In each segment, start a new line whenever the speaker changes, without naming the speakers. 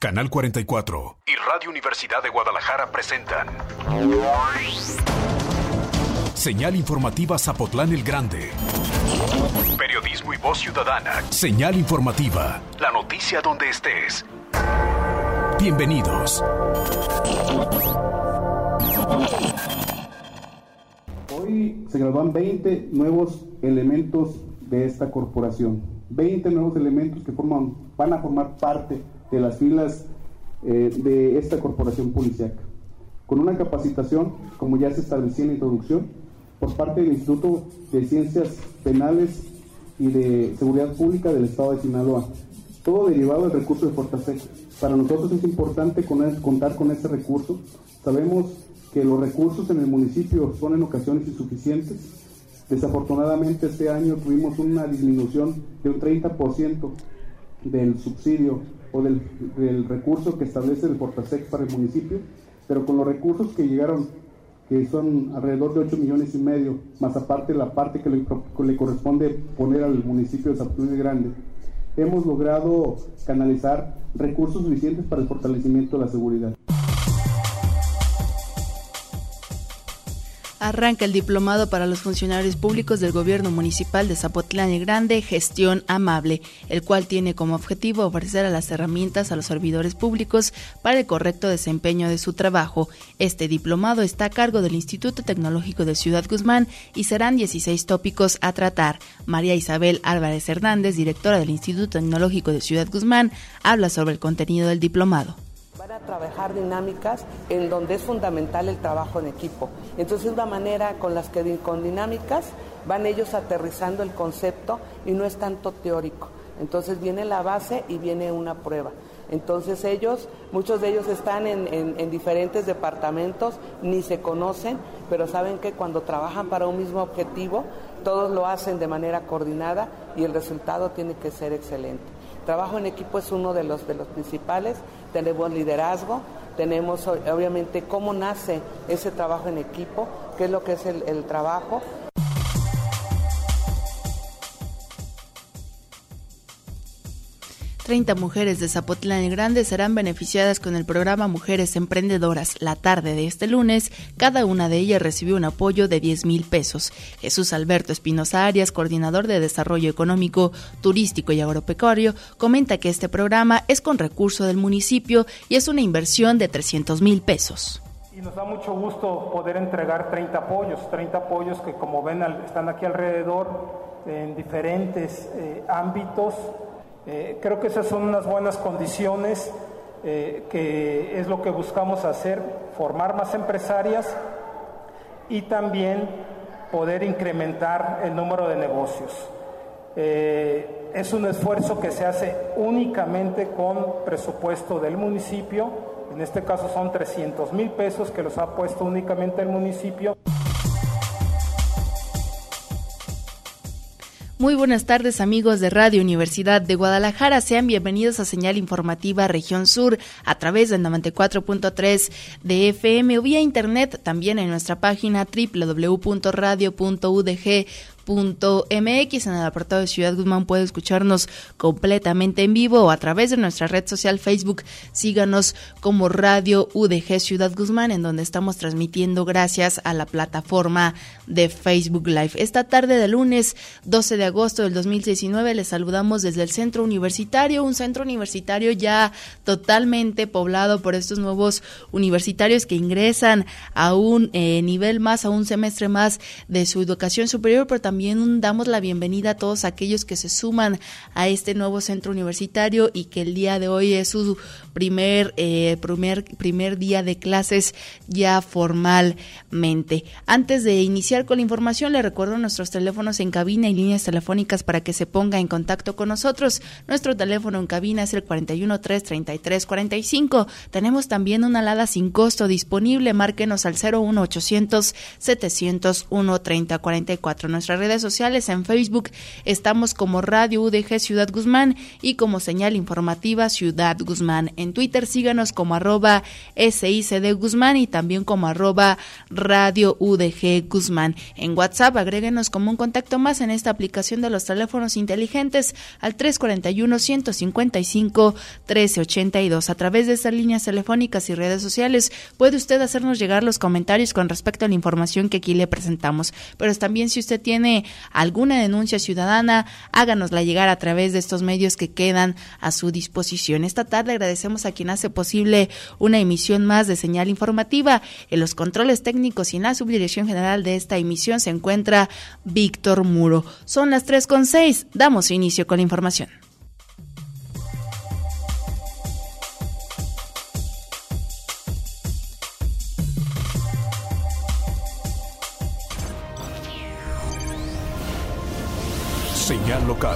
Canal 44 y Radio Universidad de Guadalajara presentan Señal Informativa Zapotlán el Grande. Periodismo y voz ciudadana. Señal Informativa. La noticia donde estés. Bienvenidos.
Hoy se graduan 20 nuevos elementos de esta corporación. 20 nuevos elementos que van a formar parte de las filas de esta corporación policíaca, con una capacitación, como ya se establecía en la introducción, por parte del Instituto de Ciencias Penales y de Seguridad Pública del Estado de Sinaloa, todo derivado del recurso de Fortasec. Para nosotros es importante contar con este recurso. Sabemos que los recursos en el municipio son en ocasiones insuficientes. Desafortunadamente este año tuvimos una disminución de un 30% del subsidio o del recurso que establece el Fortasec para el municipio, pero con los recursos que llegaron, que son alrededor de 8 millones y medio, más aparte la parte que le corresponde poner al municipio de Zapotlán el Grande, hemos logrado canalizar recursos suficientes para el fortalecimiento de la seguridad.
Arranca el diplomado para los funcionarios públicos del Gobierno Municipal de Zapotlán el Grande, Gestión Amable, el cual tiene como objetivo ofrecer las herramientas a los servidores públicos para el correcto desempeño de su trabajo. Este diplomado está a cargo del Instituto Tecnológico de Ciudad Guzmán y serán 16 tópicos a tratar. María Isabel Álvarez Hernández, directora del Instituto Tecnológico de Ciudad Guzmán, habla sobre el contenido del diplomado.
Van a trabajar dinámicas en donde es fundamental el trabajo en equipo. Entonces es una manera con dinámicas van ellos aterrizando el concepto y no es tanto teórico. Entonces viene la base y viene una prueba. Entonces muchos de ellos están en diferentes departamentos, ni se conocen, pero saben que cuando trabajan para un mismo objetivo, todos lo hacen de manera coordinada y el resultado tiene que ser excelente. Trabajo en equipo es uno de los principales. Tenemos liderazgo, tenemos obviamente cómo nace ese trabajo en equipo, qué es lo que es el trabajo.
30 mujeres de Zapotlán el Grande serán beneficiadas con el programa Mujeres Emprendedoras. La tarde de este lunes, cada una de ellas recibió un apoyo de 10,000 pesos. Jesús Alberto Espinosa Arias, coordinador de Desarrollo Económico, Turístico y Agropecuario, comenta que este programa es con recurso del municipio y es una inversión de 300,000 pesos.
Y nos da mucho gusto poder entregar 30 apoyos que, como ven, están aquí alrededor en diferentes ámbitos. Creo que esas son unas buenas condiciones, que es lo que buscamos hacer, formar más empresarias y también poder incrementar el número de negocios. Es un esfuerzo que se hace únicamente con presupuesto del municipio, en este caso son 300,000 pesos que los ha puesto únicamente el municipio.
Muy buenas tardes, amigos de Radio Universidad de Guadalajara. Sean bienvenidos a Señal Informativa Región Sur a través del 94.3 de FM o vía internet, también en nuestra página www.radio.udg.mx. En el apartado de Ciudad Guzmán puede escucharnos completamente en vivo o a través de nuestra red social Facebook. Síganos como Radio UDG Ciudad Guzmán, en donde estamos transmitiendo gracias a la plataforma de Facebook Live. Esta tarde de lunes 12 de agosto del 2019 les saludamos desde el Centro Universitario, un centro universitario ya totalmente poblado por estos nuevos universitarios que ingresan a un nivel más, a un semestre más de su educación superior, pero también damos la bienvenida a todos aquellos que se suman a este nuevo centro universitario y que el día de hoy es su primer día de clases ya formalmente. Antes de iniciar con la información, le recuerdo nuestros teléfonos en cabina y líneas telefónicas para que se ponga en contacto con nosotros. Nuestro teléfono en cabina es el 413-3345. Tenemos también una alada sin costo disponible. Márquenos al 01800-700-13044. Nuestra redes sociales. En Facebook estamos como Radio UDG Ciudad Guzmán y como Señal Informativa Ciudad Guzmán. En Twitter síganos como @SICD Guzmán y también como @Radio UDG Guzmán. En WhatsApp agréguenos como un contacto más en esta aplicación de los teléfonos inteligentes al 341-155-1382. A través de estas líneas telefónicas y redes sociales puede usted hacernos llegar los comentarios con respecto a la información que aquí le presentamos. Pero también, si usted tiene alguna denuncia ciudadana, háganosla llegar a través de estos medios que quedan a su disposición. Esta tarde agradecemos a quien hace posible una emisión más de Señal Informativa. En los controles técnicos y en la subdirección general de esta emisión se encuentra Víctor Muro. Son las 3:06. Damos inicio con la información.
Señal local.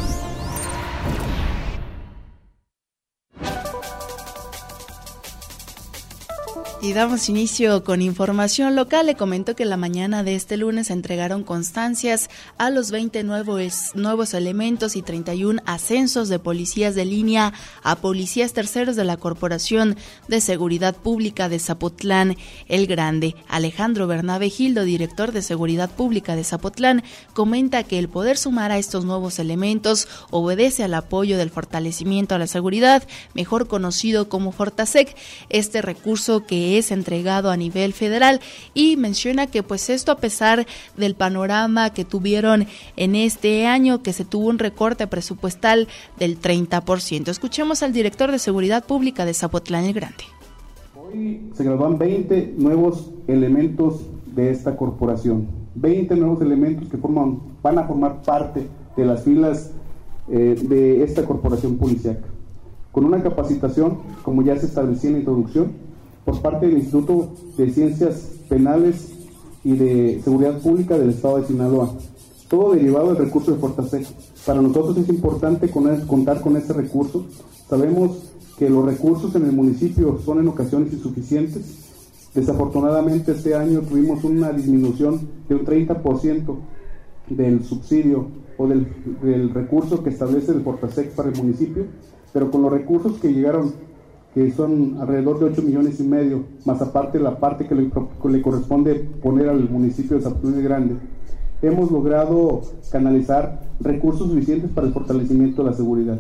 Y damos inicio con información local. Le comento que la mañana de este lunes se entregaron constancias a los 20 nuevos elementos y 31 ascensos de policías de línea a policías terceros de la Corporación de Seguridad Pública de Zapotlán el Grande. Alejandro Bernabe Gildo, director de Seguridad Pública de Zapotlán, comenta que el poder sumar a estos nuevos elementos obedece al apoyo del fortalecimiento a la seguridad, mejor conocido como Fortasec, este recurso que es entregado a nivel federal, y menciona que pues esto a pesar del panorama que tuvieron en este año, que se tuvo un recorte presupuestal del 30%. Escuchemos al director de Seguridad Pública de Zapotlán el Grande.
Hoy se gradúan 20 nuevos elementos de esta corporación, 20 nuevos elementos que van a formar parte de las filas de esta corporación policíaca, con una capacitación, como ya se establecía en la introducción, por parte del Instituto de Ciencias Penales y de Seguridad Pública del Estado de Sinaloa, todo derivado del recurso de Fortasec. Para nosotros es importante contar con este recurso. Sabemos que los recursos en el municipio son en ocasiones insuficientes. Desafortunadamente este año tuvimos una disminución de un 30% del subsidio o del recurso que establece el Fortasec para el municipio, pero con los recursos que llegaron, que son alrededor de 8,5 millones, más aparte la parte que le corresponde poner al municipio de Zapotlán el Grande, hemos logrado canalizar recursos suficientes para el fortalecimiento de la seguridad.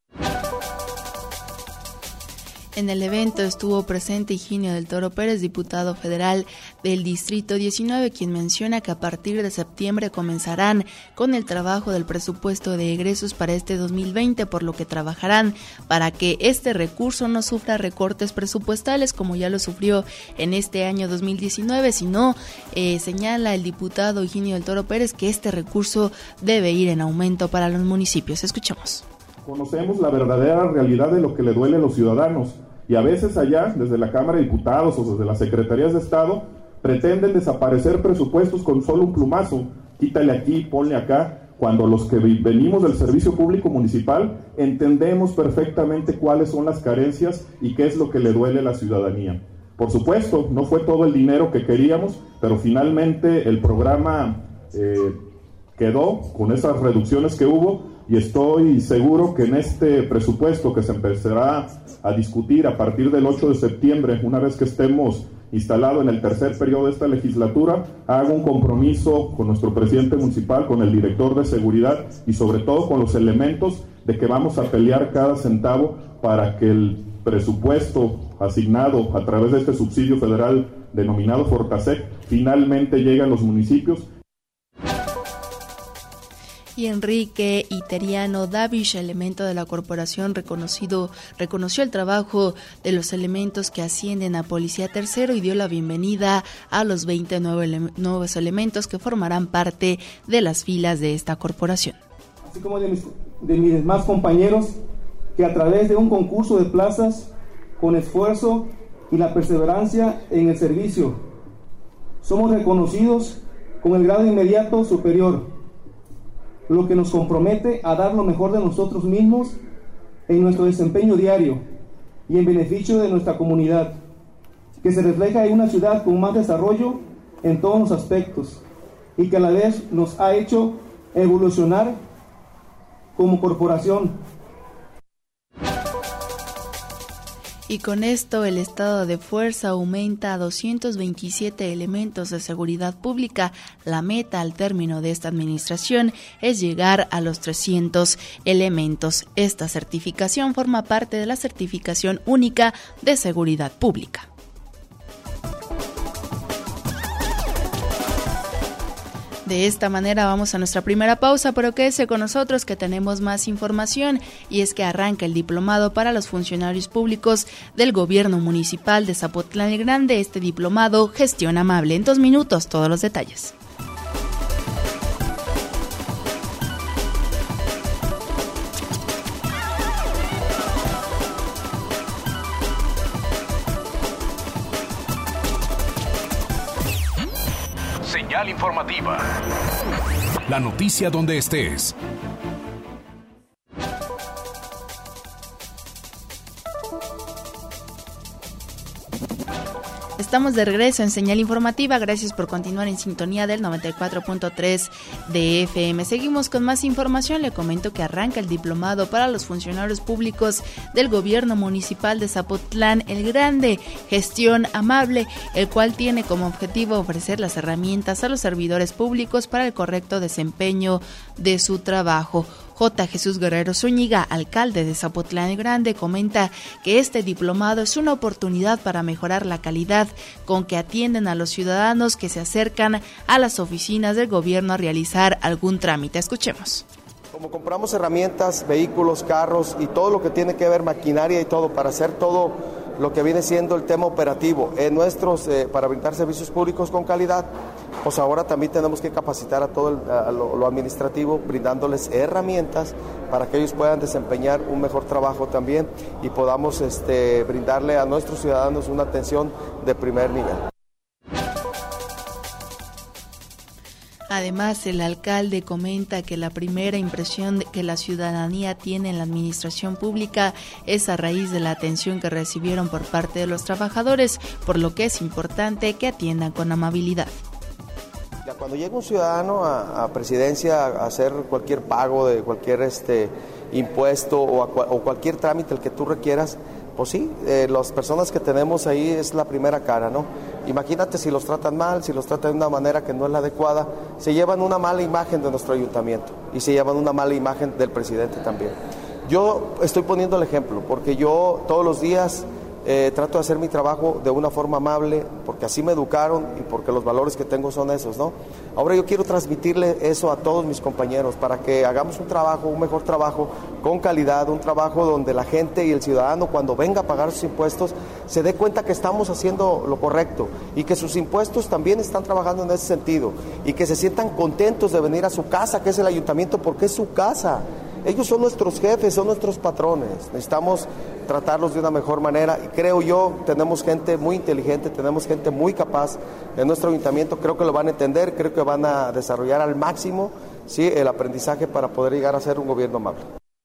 En el evento estuvo presente Higinio del Toro Pérez, diputado federal del Distrito 19, quien menciona que a partir de septiembre comenzarán con el trabajo del presupuesto de egresos para este 2020, por lo que trabajarán para que este recurso no sufra recortes presupuestales como ya lo sufrió en este año 2019, sino señala el diputado Higinio del Toro Pérez que este recurso debe ir en aumento para los municipios. Escuchemos.
Conocemos la verdadera realidad de lo que le duele a los ciudadanos y a veces allá, desde la Cámara de Diputados o desde las Secretarías de Estado, pretenden desaparecer presupuestos con solo un plumazo, quítale aquí, ponle acá, cuando los que venimos del servicio público municipal entendemos perfectamente cuáles son las carencias y qué es lo que le duele a la ciudadanía. Por supuesto, no fue todo el dinero que queríamos, pero finalmente el programa quedó con esas reducciones que hubo, y estoy seguro que en este presupuesto que se empezará a discutir a partir del 8 de septiembre, una vez que estemos instalados en el tercer periodo de esta legislatura, hago un compromiso con nuestro presidente municipal, con el director de seguridad y sobre todo con los elementos de que vamos a pelear cada centavo para que el presupuesto asignado a través de este subsidio federal denominado Fortasec finalmente llegue a los municipios.
Y Enrique Iteriano Davish, elemento de la corporación reconoció el trabajo de los elementos que ascienden a Policía Tercero y dio la bienvenida a los 20 nuevos elementos que formarán parte de las filas de esta corporación.
Así como de mis demás compañeros que a través de un concurso de plazas, con esfuerzo y la perseverancia en el servicio, somos reconocidos con el grado inmediato superior, lo que nos compromete a dar lo mejor de nosotros mismos en nuestro desempeño diario y en beneficio de nuestra comunidad, que se refleja en una ciudad con más desarrollo en todos los aspectos y que a la vez nos ha hecho evolucionar como corporación.
Y con esto el estado de fuerza aumenta a 227 elementos de seguridad pública. La meta al término de esta administración es llegar a los 300 elementos. Esta certificación forma parte de la certificación única de seguridad pública. De esta manera vamos a nuestra primera pausa, pero quédese con nosotros que tenemos más información, y es que arranca el diplomado para los funcionarios públicos del gobierno municipal de Zapotlán el Grande. Este diplomado, Gestión Amable. En 2 minutos, todos los detalles.
Señal informativa. La noticia donde estés.
Estamos de regreso en Señal Informativa. Gracias por continuar en sintonía del 94.3 de FM. Seguimos con más información. Le comento que arranca el diplomado para los funcionarios públicos del gobierno municipal de Zapotlán el Grande, Gestión Amable, el cual tiene como objetivo ofrecer las herramientas a los servidores públicos para el correcto desempeño de su trabajo. J. Jesús Guerrero Zúñiga, alcalde de Zapotlán el Grande, comenta que este diplomado es una oportunidad para mejorar la calidad con que atienden a los ciudadanos que se acercan a las oficinas del gobierno a realizar algún trámite. Escuchemos.
Como compramos herramientas, vehículos, carros y todo lo que tiene que ver, maquinaria y todo, para hacer todo lo que viene siendo el tema operativo en para brindar servicios públicos con calidad, pues ahora también tenemos que capacitar a todo lo administrativo, brindándoles herramientas para que ellos puedan desempeñar un mejor trabajo también y podamos brindarle a nuestros ciudadanos una atención de primer nivel.
Además, el alcalde comenta que la primera impresión que la ciudadanía tiene en la administración pública es a raíz de la atención que recibieron por parte de los trabajadores, por lo que es importante que atiendan con amabilidad.
Cuando llega un ciudadano a presidencia a hacer cualquier pago de cualquier impuesto o cualquier trámite el que tú requieras, pues sí, las personas que tenemos ahí es la primera cara, ¿no? Imagínate si los tratan mal, si los tratan de una manera que no es la adecuada, se llevan una mala imagen de nuestro ayuntamiento y se llevan una mala imagen del presidente también. Yo estoy poniendo el ejemplo porque yo todos los días trato de hacer mi trabajo de una forma amable, porque así me educaron y porque los valores que tengo son esos, ¿no? Ahora yo quiero transmitirle eso a todos mis compañeros para que hagamos un mejor trabajo con calidad, un trabajo donde la gente y el ciudadano cuando venga a pagar sus impuestos se dé cuenta que estamos haciendo lo correcto y que sus impuestos también están trabajando en ese sentido y que se sientan contentos de venir a su casa, que es el ayuntamiento, porque es su casa. Ellos son nuestros jefes, son nuestros patrones. Necesitamos tratarlos de una mejor manera y creo yo, tenemos gente muy inteligente, tenemos gente muy capaz en nuestro ayuntamiento, creo que lo van a entender, creo que van a desarrollar al máximo, ¿sí?, el aprendizaje para poder llegar a ser un gobierno amable.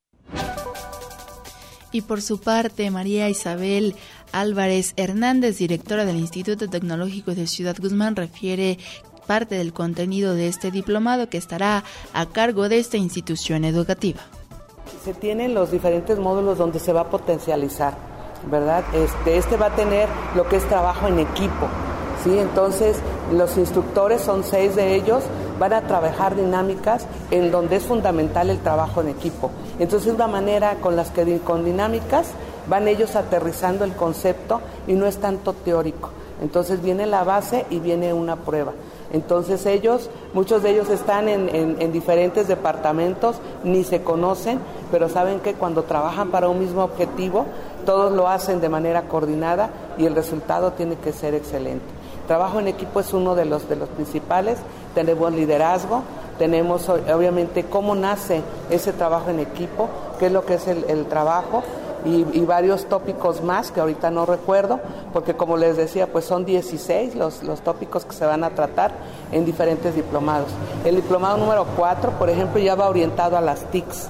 Y por su parte, María Isabel Álvarez Hernández, directora del Instituto Tecnológico de Ciudad Guzmán, refiere parte del contenido de este diplomado que estará a cargo de esta institución educativa.
Se tienen los diferentes módulos donde se va a potencializar, ¿verdad? Este va a tener lo que es trabajo en equipo, ¿sí? Entonces, los instructores, son 6 de ellos, van a trabajar dinámicas en donde es fundamental el trabajo en equipo. Entonces, es una manera con dinámicas van ellos aterrizando el concepto y no es tanto teórico. Entonces, viene la base y viene una prueba. Entonces muchos de ellos están en diferentes departamentos, ni se conocen, pero saben que cuando trabajan para un mismo objetivo, todos lo hacen de manera coordinada y el resultado tiene que ser excelente. Trabajo en equipo es uno de los principales, tenemos liderazgo, tenemos obviamente cómo nace ese trabajo en equipo, qué es lo que es el trabajo, y varios tópicos más que ahorita no recuerdo, porque como les decía, pues son 16 los tópicos que se van a tratar en diferentes diplomados. El diplomado número 4, por ejemplo, ya va orientado a las TICs.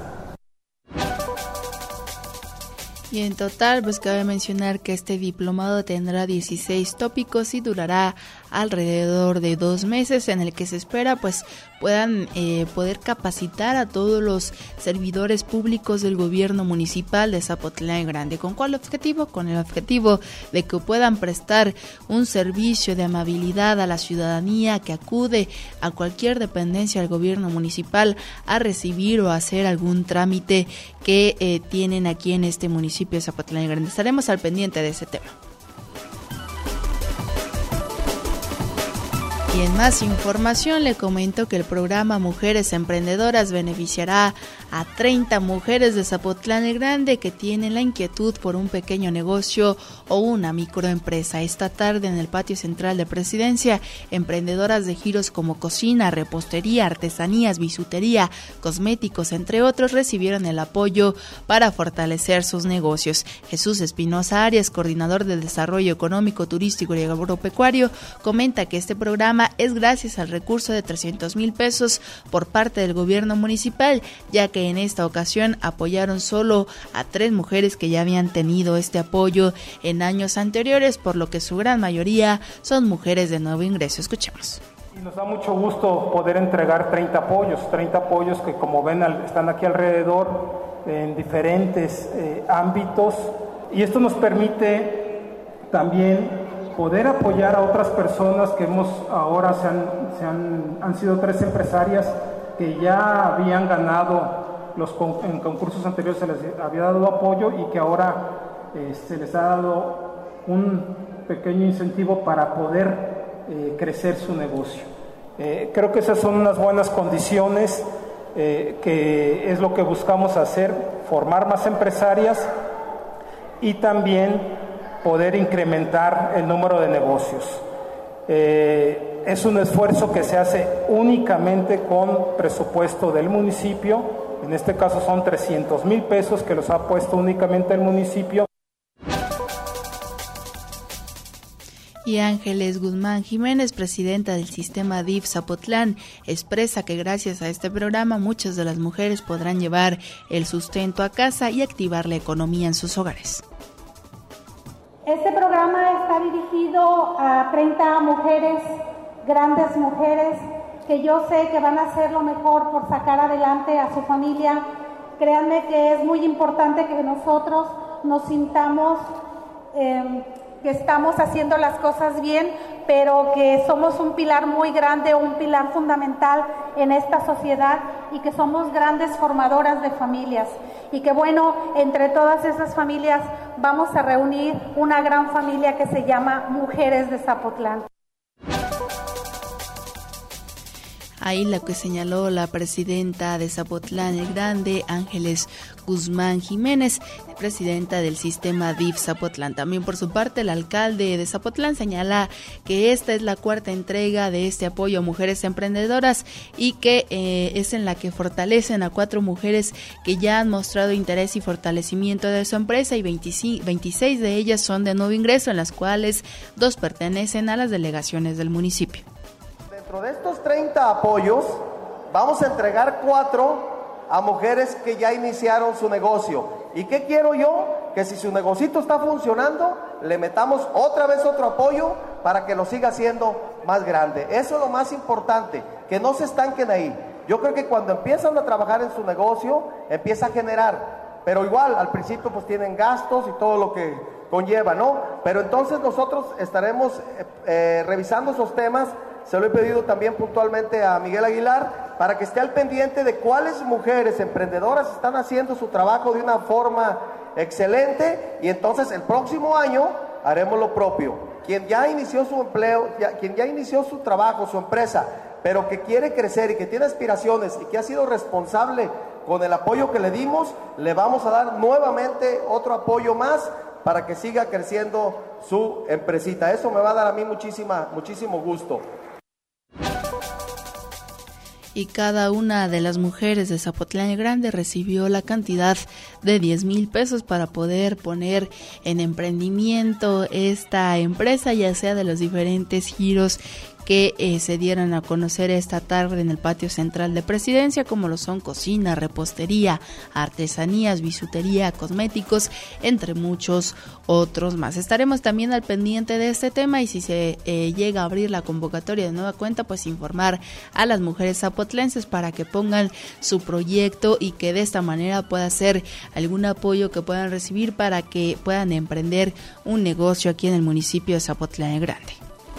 Y en total, pues cabe mencionar que este diplomado tendrá 16 tópicos y durará alrededor de 2 meses, en el que se espera pues puedan poder capacitar a todos los servidores públicos del gobierno municipal de Zapotlán el Grande. ¿Con cuál objetivo? Con el objetivo de que puedan prestar un servicio de amabilidad a la ciudadanía que acude a cualquier dependencia del gobierno municipal a recibir o hacer algún trámite que tienen aquí en este municipio de Zapotlán el Grande. Estaremos al pendiente de ese tema. Y en más información le comento que el programa Mujeres Emprendedoras beneficiará a 30 mujeres de Zapotlán el Grande que tienen la inquietud por un pequeño negocio o una microempresa. Esta tarde en el patio central de Presidencia, emprendedoras de giros como cocina, repostería, artesanías, bisutería, cosméticos, entre otros, recibieron el apoyo para fortalecer sus negocios. Jesús Espinosa Arias, coordinador de Desarrollo Económico, Turístico y Agropecuario, comenta que este programa es gracias al recurso de 300,000 pesos por parte del gobierno municipal, ya que en esta ocasión apoyaron solo a 3 mujeres que ya habían tenido este apoyo en años anteriores, por lo que su gran mayoría son mujeres de nuevo ingreso. Escuchemos.
Y nos da mucho gusto poder entregar 30 apoyos que, como ven, están aquí alrededor en diferentes ámbitos, y esto nos permite también poder apoyar a otras personas que ahora han sido 3 empresarias que ya habían ganado en concursos anteriores, se les había dado apoyo y que ahora se les ha dado un pequeño incentivo para poder crecer su negocio. Creo que esas son unas buenas condiciones, que es lo que buscamos hacer, formar más empresarias y también poder incrementar el número de negocios. Es un esfuerzo que se hace únicamente con presupuesto del municipio. En este caso son 300,000 pesos que los ha puesto únicamente el municipio.
Y Ángeles Guzmán Jiménez, presidenta del sistema DIF Zapotlán, expresa que gracias a este programa muchas de las mujeres podrán llevar el sustento a casa y activar la economía en sus hogares.
Este programa está dirigido a 30 mujeres, grandes mujeres, que yo sé que van a hacer lo mejor por sacar adelante a su familia. Créanme que es muy importante que nosotros nos sintamos que estamos haciendo las cosas bien, pero que somos un pilar muy grande, un pilar fundamental en esta sociedad, y que somos grandes formadoras de familias, y que bueno, entre todas esas familias vamos a reunir una gran familia que se llama Mujeres de Zapotlán.
Ahí lo que señaló la presidenta de Zapotlán el Grande, Ángeles Guzmán Jiménez, presidenta del sistema DIF Zapotlán. También por su parte el alcalde de Zapotlán señala que esta es la 4ª entrega de este apoyo a mujeres emprendedoras y que es en la que fortalecen a 4 mujeres que ya han mostrado interés y fortalecimiento de su empresa, y 26 de ellas son de nuevo ingreso, en las cuales 2 pertenecen a las delegaciones del municipio.
Dentro de estos 30 apoyos, vamos a entregar 4 a mujeres que ya iniciaron su negocio. ¿Y qué quiero yo? Que si su negocito está funcionando, le metamos otra vez otro apoyo para que lo siga haciendo más grande. Eso es lo más importante, que no se estanquen ahí. Yo creo que cuando empiezan a trabajar en su negocio, empieza a generar. Pero igual, al principio pues tienen gastos y todo lo que conlleva, ¿no? Pero entonces nosotros estaremos revisando esos temas. Se lo he pedido también puntualmente a Miguel Aguilar para que esté al pendiente de cuáles mujeres emprendedoras están haciendo su trabajo de una forma excelente, y entonces el próximo año haremos lo propio. Quien ya inició su empleo, quien ya inició su trabajo, su empresa, pero que quiere crecer y que tiene aspiraciones y que ha sido responsable con el apoyo que le dimos, le vamos a dar nuevamente otro apoyo más para que siga creciendo su empresita. Eso me va a dar a mí muchísimo gusto.
Y cada una de las mujeres de Zapotlán el Grande recibió la cantidad de 10,000 pesos para poder poner en emprendimiento esta empresa, ya sea de los diferentes giros que se dieran a conocer esta tarde en el patio central de Presidencia, como lo son cocina, repostería, artesanías, bisutería, cosméticos, entre muchos otros más. Estaremos también al pendiente de este tema y si se llega a abrir la convocatoria de nueva cuenta, pues informar a las mujeres zapotlenses para que pongan su proyecto y que de esta manera pueda ser algún apoyo que puedan recibir para que puedan emprender un negocio aquí en el municipio de Zapotlán el Grande.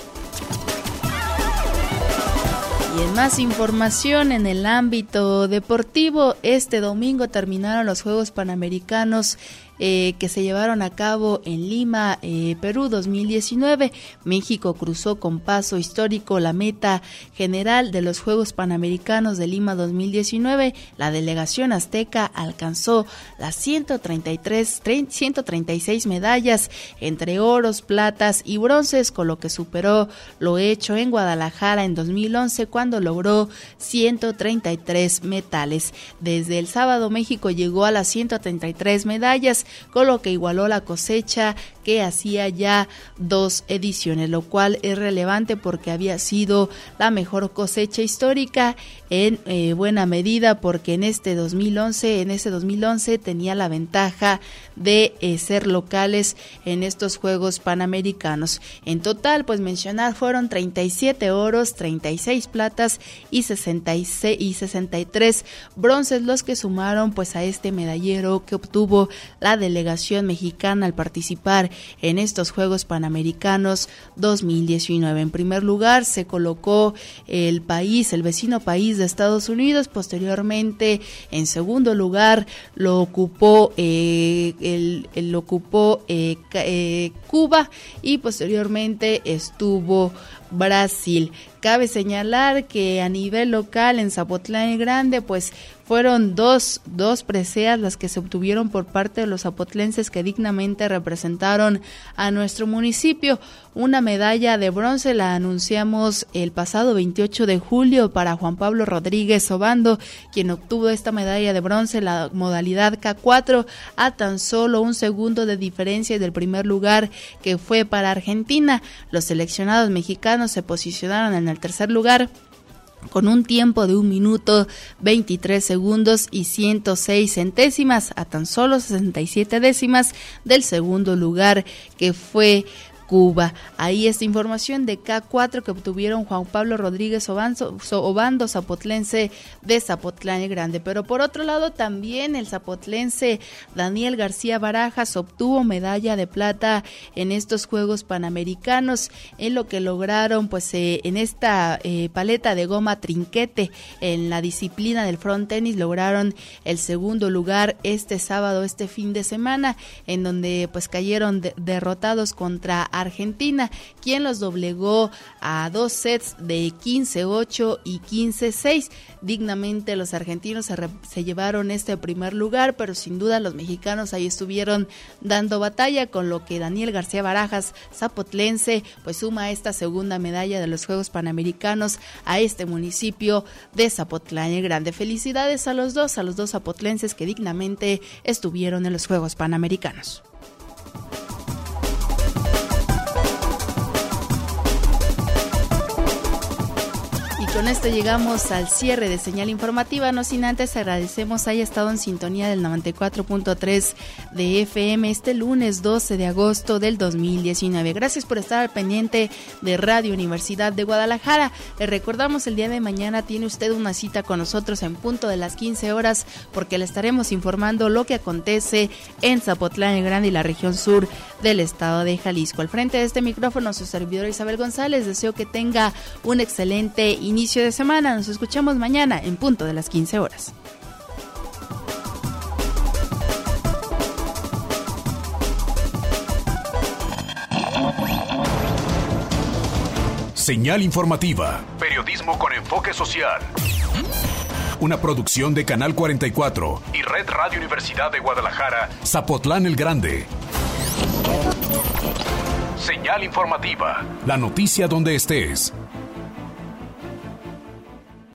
Y en más información en el ámbito deportivo, este domingo terminaron los Juegos Panamericanos que se llevaron a cabo en Lima, Perú 2019. México cruzó con paso histórico la meta general de los Juegos Panamericanos de Lima 2019. La delegación azteca alcanzó las 136 medallas entre oros, platas y bronces, con lo que superó lo hecho en Guadalajara en 2011 cuando logró 133 metales. Desde el sábado México llegó a las 133 medallas, con lo que igualó la cosecha que hacía ya 2 ediciones, lo cual es relevante porque había sido la mejor cosecha histórica en buena medida, porque en ese 2011 tenía la ventaja de ser locales en estos Juegos Panamericanos. En total, pues mencionar, fueron 37 oros, 36 platas y 63 bronces los que sumaron pues a este medallero que obtuvo la delegación mexicana al participar en estos Juegos Panamericanos 2019. En primer lugar se colocó el vecino país de Estados Unidos. Posteriormente, en segundo lugar lo ocupó Cuba, y posteriormente estuvo Brasil. Cabe señalar que a nivel local en Zapotlán el Grande pues fueron dos preseas las que se obtuvieron por parte de los zapotlenses que dignamente representaron a nuestro municipio. Una medalla de bronce la anunciamos el pasado 28 de julio para Juan Pablo Rodríguez Obando, quien obtuvo esta medalla de bronce en la modalidad K4 a tan solo un segundo de diferencia del primer lugar, que fue para Argentina. Los seleccionados mexicanos se posicionaron en el tercer lugar con un tiempo de 1 minuto 23 segundos y 106 centésimas, a tan solo 67 décimas del segundo lugar, que fue Cuba. Ahí esta información de K4 que obtuvieron Juan Pablo Rodríguez Obando, zapotlense de Zapotlán el Grande. Pero por otro lado también el zapotlense Daniel García Barajas obtuvo medalla de plata en estos Juegos Panamericanos, en lo que lograron pues en esta paleta de goma trinquete en la disciplina del front tenis. Lograron el segundo lugar este sábado, este fin de semana, en donde pues cayeron derrotados contra Argentina, quien los doblegó a 2 sets de 15-8 y 15-6. Dignamente los argentinos se llevaron este primer lugar, pero sin duda los mexicanos ahí estuvieron dando batalla, con lo que Daniel García Barajas, zapotlense, pues suma esta segunda medalla de los Juegos Panamericanos a este municipio de Zapotlán el Grande. Felicidades a los dos zapotlenses que dignamente estuvieron en los Juegos Panamericanos. Con esto llegamos al cierre de Señal Informativa, no sin antes agradecemos haya estado en sintonía del 94.3 de FM este lunes 12 de agosto del 2019. Gracias por estar al pendiente de Radio Universidad de Guadalajara. Le recordamos, el día de mañana tiene usted una cita con nosotros en punto de las 15 horas, porque le estaremos informando lo que acontece en Zapotlán el Grande y la región sur del estado de Jalisco. Al frente de este micrófono, su servidora Isabel González. Deseo que tenga un excelente inicio de semana. Nos escuchamos mañana en punto de las 15 horas.
Señal Informativa. Periodismo con enfoque social. Una producción de Canal 44 y Red Radio Universidad de Guadalajara, Zapotlán el Grande. Señal Informativa. La noticia donde estés.